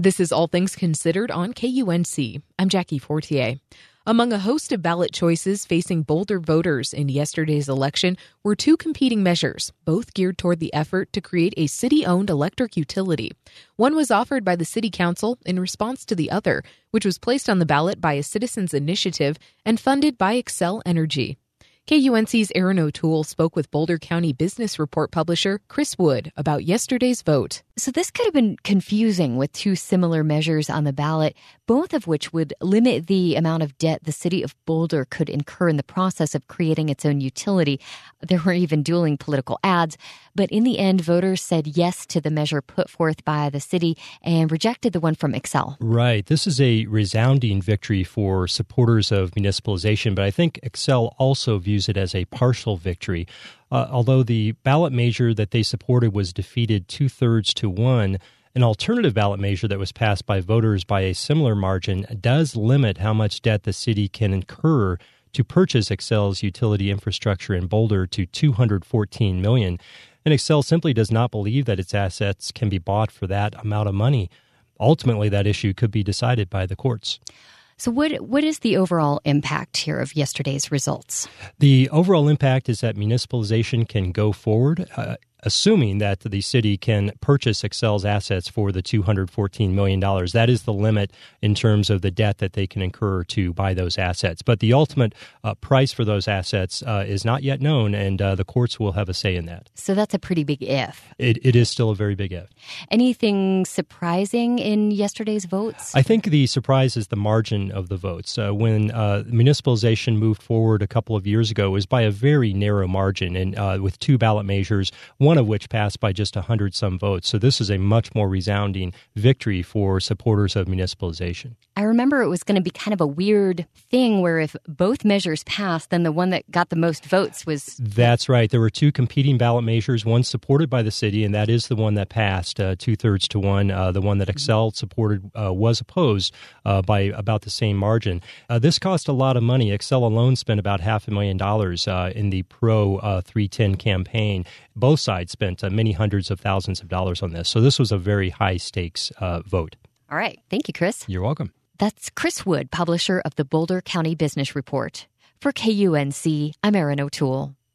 This is All Things Considered on KUNC. I'm Jackie Fortier. Among a host of ballot choices facing Boulder voters in yesterday's election were two competing measures, both geared toward the effort to create a city-owned electric utility. One was offered by the City Council in response to the other, which was placed on the ballot by a citizens' initiative and funded by Xcel Energy. KUNC's Aaron O'Toole spoke with Boulder County Business Report publisher Chris Wood about yesterday's vote. So this could have been confusing with two similar measures on the ballot, both of which would limit the amount of debt the city of Boulder could incur in the process of creating its own utility. There were even dueling political ads, but in the end, voters said yes to the measure put forth by the city and rejected the one from Xcel. Right. This is a resounding victory for supporters of municipalization, but I think Xcel also views it as a partial victory. Although the ballot measure that they supported was defeated 2/3 to 1, an alternative ballot measure that was passed by voters by a similar margin does limit how much debt the city can incur to purchase Xcel's utility infrastructure in Boulder to $214 million. And Xcel simply does not believe that its assets can be bought for that amount of money. Ultimately, that issue could be decided by the courts. So what is the overall impact here of yesterday's results? The overall impact is that municipalization can go forward, assuming that the city can purchase Xcel's assets for the $214 million. That is the limit in terms of the debt that they can incur to buy those assets. But the ultimate price for those assets is not yet known, and the courts will have a say in that. So that's a pretty big if. It is still a very big if. Anything surprising in yesterday's votes? I think the surprise is the margin of the votes. When municipalization moved forward a couple of years ago, it was by a very narrow margin, and with two ballot measures, one of which passed by just 100-some votes. So this is a much more resounding victory for supporters of municipalization. I remember it was going to be kind of a weird thing where if both measures passed, then the one that got the most votes was... That's right. There were two competing ballot measures, one supported by the city, and that is the one that passed 2/3 to 1. The one that Xcel supported was opposed by about the same margin. This cost a lot of money. Xcel alone spent about $500,000 in the Pro 310 campaign. Both sides spent many hundreds of thousands of dollars on this. So this was a very high-stakes vote. All right. Thank you, Chris. You're welcome. That's Chris Wood, publisher of the Boulder County Business Report. For KUNC, I'm Aaron O'Toole.